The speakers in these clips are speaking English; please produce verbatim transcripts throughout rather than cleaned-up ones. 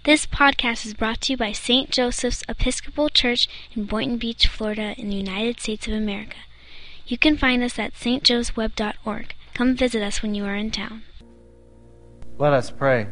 This podcast is brought to you by Saint Joseph's Episcopal Church in Boynton Beach, Florida, in the United States of America. You can find us at s t joes web dot org. Come visit us when you are in town. Let us pray.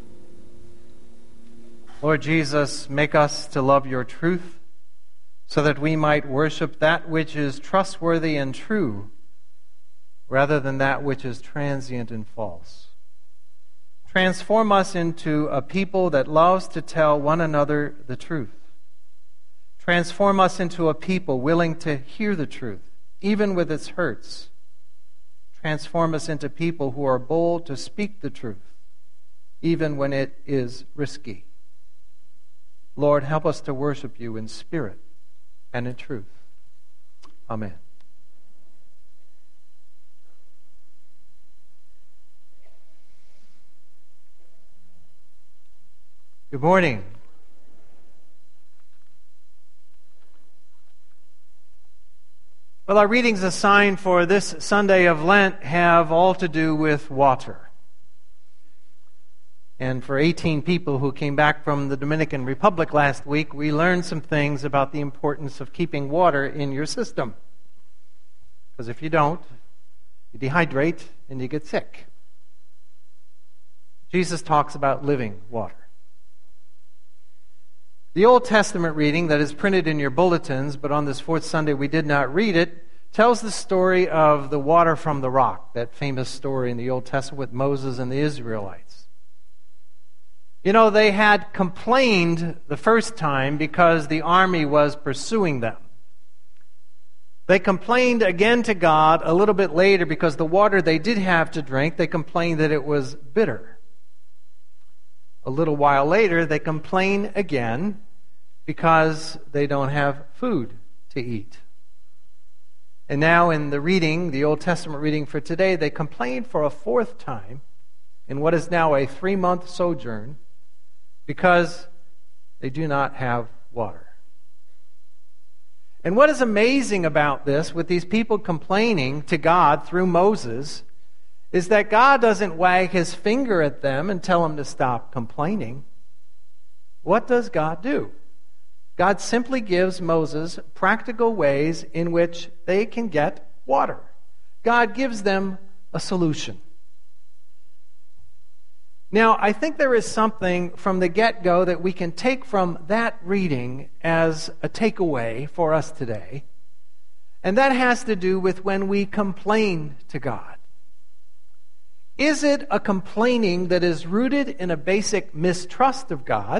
Lord Jesus, make us to love your truth, so that we might worship that which is trustworthy and true, rather than that which is transient and false. Transform us into a people that loves to tell one another the truth. Transform us into a people willing to hear the truth, even with its hurts. Transform us into people who are bold to speak the truth, even when it is risky. Lord, help us to worship you in spirit and in truth. Amen. Good morning. Well, our readings assigned for this Sunday of Lent have all to do with water. And for eighteen people who came back from the Dominican Republic last week, we learned some things about the importance of keeping water in your system. Because if you don't, you dehydrate and you get sick. Jesus talks about living water. The Old Testament reading that is printed in your bulletins, but on this fourth Sunday we did not read it, tells the story of the water from the rock, that famous story in the Old Testament with Moses and the Israelites. You know, they had complained the first time because the army was pursuing them. They complained again to God a little bit later because the water they did have to drink, they complained that it was bitter. A little while later, they complain again because they don't have food to eat. And now in the reading, the Old Testament reading for today, they complain for a fourth time in what is now a three-month sojourn because they do not have water. And what is amazing about this, with these people complaining to God through Moses, is that God doesn't wag his finger at them and tell them to stop complaining. What does God do? God simply gives Moses practical ways in which they can get water. God gives them a solution. Now, I think there is something from the get-go that we can take from that reading as a takeaway for us today, and that has to do with when we complain to God. Is it a complaining that is rooted in a basic mistrust of God?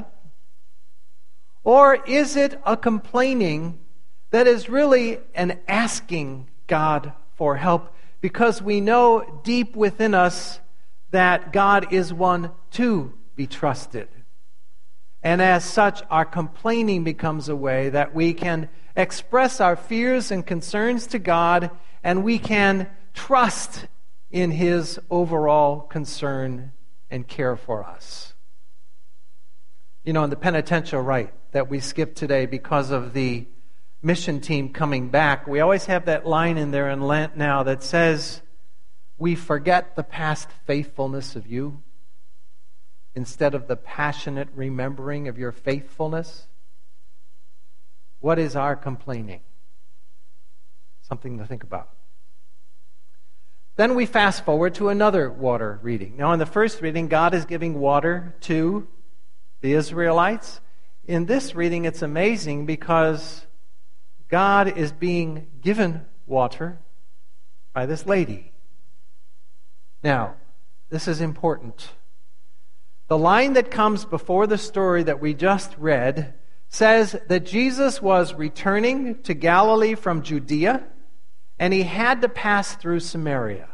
Or is it a complaining that is really an asking God for help because we know deep within us that God is one to be trusted? And as such, our complaining becomes a way that we can express our fears and concerns to God, and we can trust in his overall concern and care for us. You know, in the penitential rite that we skipped today because of the mission team coming back, we always have that line in there in Lent now that says, "We forget the past faithfulness of you instead of the passionate remembering of your faithfulness." What is our complaining? Something to think about. Then we fast forward to another water reading. Now, in the first reading, God is giving water to the Israelites. In this reading, it's amazing because God is being given water by this lady. Now, this is important. The line that comes before the story that we just read says that Jesus was returning to Galilee from Judea, and he had to pass through Samaria.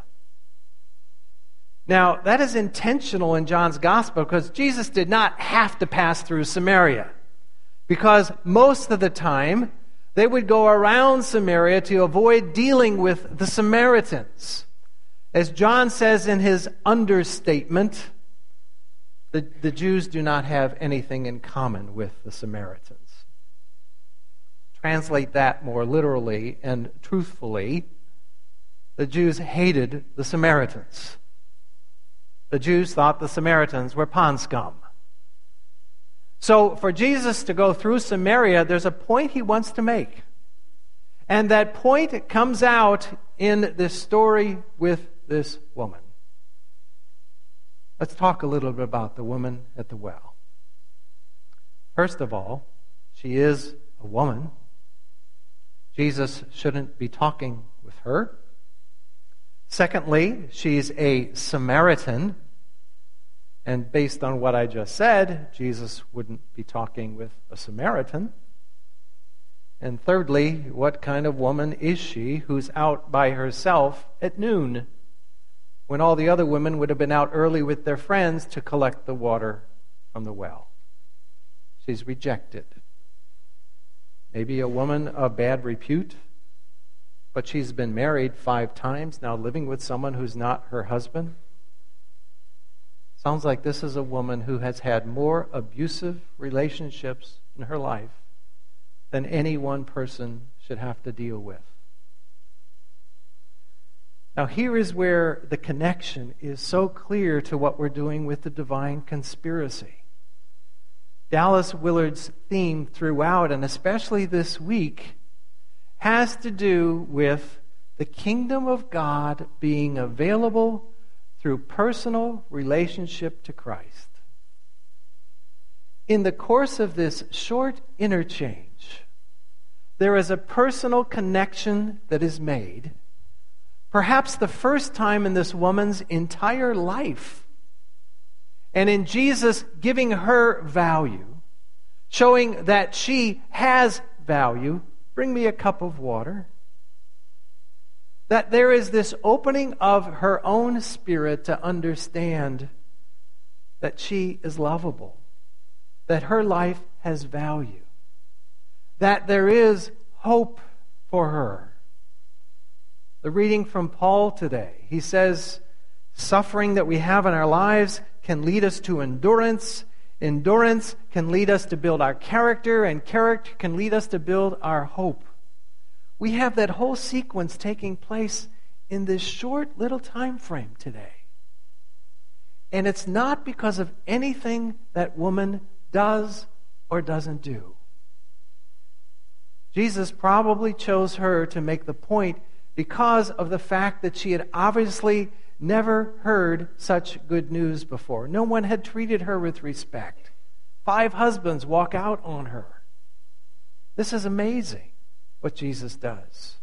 Now, that is intentional in John's Gospel because Jesus did not have to pass through Samaria, because most of the time they would go around Samaria to avoid dealing with the Samaritans. As John says in his understatement, the, the Jews do not have anything in common with the Samaritans. Translate that more literally and truthfully, the Jews hated the Samaritans. The Jews thought the Samaritans were pond scum. So for Jesus to go through Samaria, there's a point he wants to make. And that point comes out in this story with this woman. Let's talk a little bit about the woman at the well. First of all, she is a woman. Jesus shouldn't be talking with her. Secondly, she's a Samaritan. And based on what I just said, Jesus wouldn't be talking with a Samaritan. And thirdly, what kind of woman is she who's out by herself at noon, when all the other women would have been out early with their friends to collect the water from the well? She's rejected. Maybe a woman of bad repute, but she's been married five times, now living with someone who's not her husband. Sounds like this is a woman who has had more abusive relationships in her life than any one person should have to deal with. Now, here is where the connection is so clear to what we're doing with the divine conspiracy. Dallas Willard's theme throughout, and especially this week, has to do with the kingdom of God being available through personal relationship to Christ. In the course of this short interchange, there is a personal connection that is made, perhaps the first time in this woman's entire life. And in Jesus giving her value, showing that she has value, bring me a cup of water. That there is this opening of her own spirit to understand that she is lovable, that her life has value, that there is hope for her. The reading from Paul today, he says, suffering that we have in our lives can lead us to endurance. Endurance can lead us to build our character, and character can lead us to build our hope. We have that whole sequence taking place in this short little time frame today. And it's not because of anything that woman does or doesn't do. Jesus probably chose her to make the point because of the fact that she had obviously never heard such good news before. No one had treated her with respect. Five husbands walk out on her. This is amazing what Jesus does.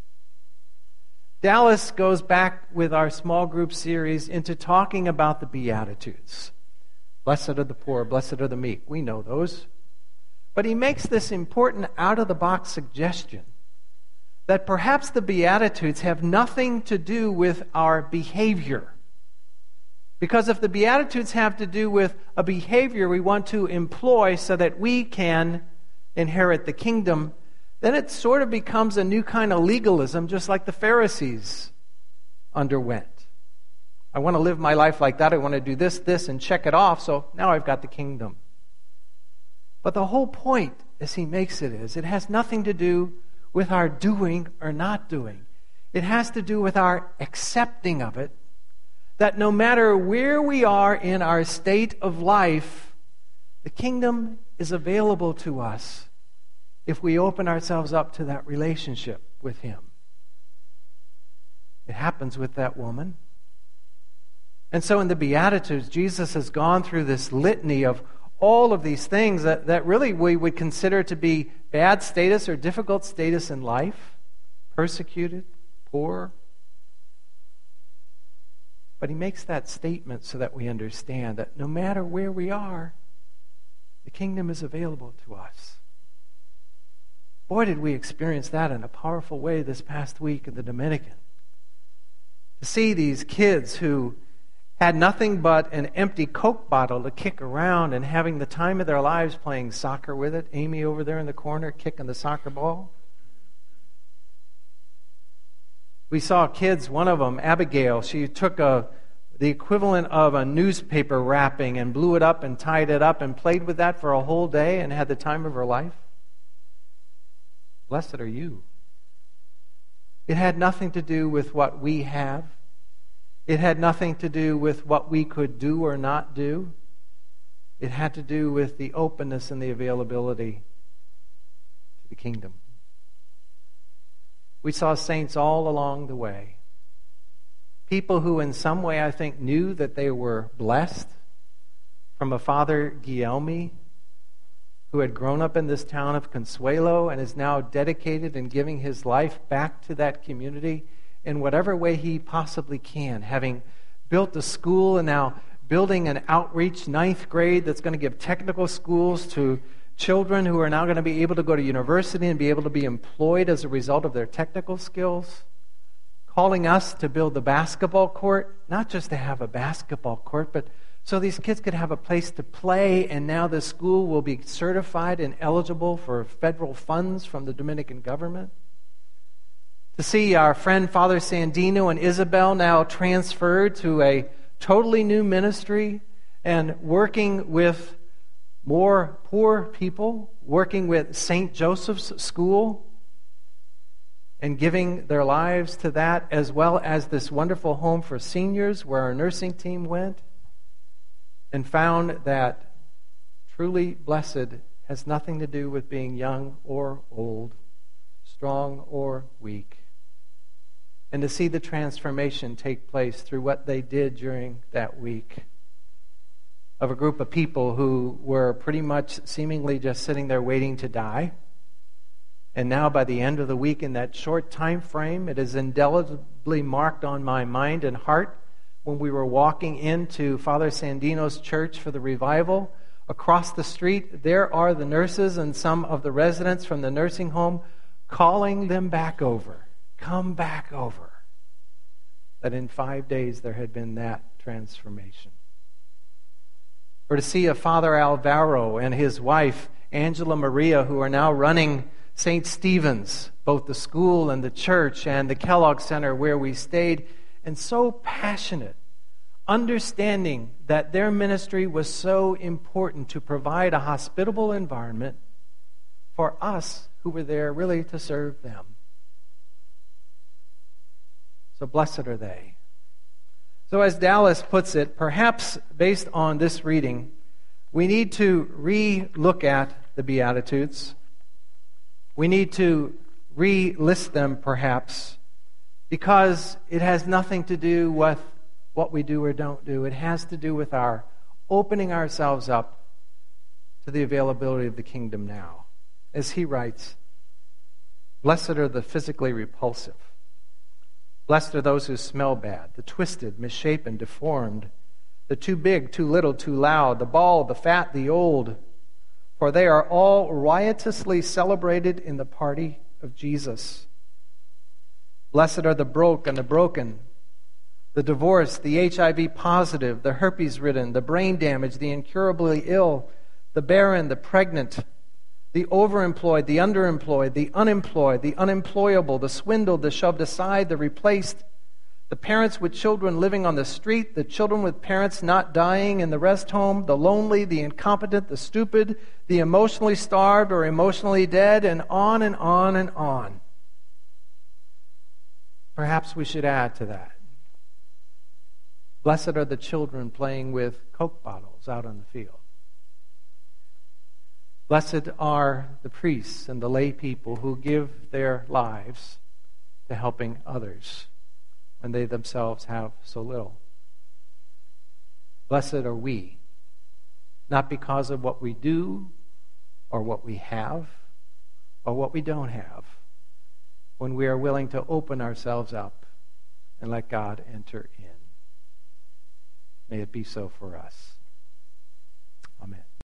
Dallas goes back with our small group series into talking about the Beatitudes. Blessed are the poor, blessed are the meek. We know those. But he makes this important out-of-the-box suggestion that perhaps the Beatitudes have nothing to do with our behavior. Because if the Beatitudes have to do with a behavior we want to employ so that we can inherit the kingdom, then it sort of becomes a new kind of legalism, just like the Pharisees underwent. I want to live my life like that. I want to do this, this, and check it off, so now I've got the kingdom. But the whole point, as he makes it, is it has nothing to do with our doing or not doing. It has to do with our accepting of it, that no matter where we are in our state of life, the kingdom is available to us if we open ourselves up to that relationship with him. It happens with that woman. And so in the Beatitudes, Jesus has gone through this litany of all of these things that, that really we would consider to be bad status or difficult status in life. Persecuted, poor. But he makes that statement so that we understand that no matter where we are, the kingdom is available to us. Boy, did we experience that in a powerful way this past week in the Dominican. To see these kids who had nothing but an empty Coke bottle to kick around and having the time of their lives playing soccer with it. Amy over there in the corner kicking the soccer ball. We saw kids, one of them, Abigail, she took a the equivalent of a newspaper wrapping and blew it up and tied it up and played with that for a whole day and had the time of her life. Blessed are you. It had nothing to do with what we have. It had nothing to do with what we could do or not do. It had to do with the openness and the availability to the kingdom. We saw saints all along the way. People who in some way, I think, knew that they were blessed. From a Father Guillermo, who had grown up in this town of Consuelo and is now dedicated and giving his life back to that community in whatever way he possibly can, having built a school and now building an outreach ninth grade that's going to give technical schools to children who are now going to be able to go to university and be able to be employed as a result of their technical skills. Calling us to build the basketball court, not just to have a basketball court, but so these kids could have a place to play, and now the school will be certified and eligible for federal funds from the Dominican government. To see our friend Father Sandino and Isabel now transferred to a totally new ministry and working with more poor people, working with Saint Joseph's School and giving their lives to that, as well as this wonderful home for seniors where our nursing team went and found that truly blessed has nothing to do with being young or old, strong or weak. And to see the transformation take place through what they did during that week of a group of people who were pretty much seemingly just sitting there waiting to die. And now by the end of the week, in that short time frame, it is indelibly marked on my mind and heart when we were walking into Father Sandino's church for the revival. Across the street, there are the nurses and some of the residents from the nursing home calling them back over. Come back over. That in five days there had been that transformation. Or to see a Father Alvaro and his wife, Angela Maria, who are now running Saint Stephen's, both the school and the church and the Kellogg Center where we stayed, and so passionate, understanding that their ministry was so important to provide a hospitable environment for us who were there really to serve them. So blessed are they. So as Dallas puts it, perhaps based on this reading, we need to re-look at the Beatitudes. We need to re-list them perhaps, because it has nothing to do with what we do or don't do. It has to do with our opening ourselves up to the availability of the kingdom now. As he writes, blessed are the physically repulsive. Blessed are those who smell bad, the twisted, misshapen, deformed, the too big, too little, too loud, the bald, the fat, the old, for they are all riotously celebrated in the party of Jesus. Blessed are the broke and the broken, the divorced, the H I V positive, the herpes-ridden, the brain damaged, the incurably ill, the barren, the pregnant, the overemployed, the underemployed, the unemployed, the unemployable, the swindled, the shoved aside, the replaced, the parents with children living on the street, the children with parents not dying in the rest home, the lonely, the incompetent, the stupid, the emotionally starved or emotionally dead, and on and on and on. Perhaps we should add to that. Blessed are the children playing with Coke bottles out on the field. Blessed are the priests and the lay people who give their lives to helping others when they themselves have so little. Blessed are we, not because of what we do or what we have or what we don't have, when we are willing to open ourselves up and let God enter in. May it be so for us. Amen.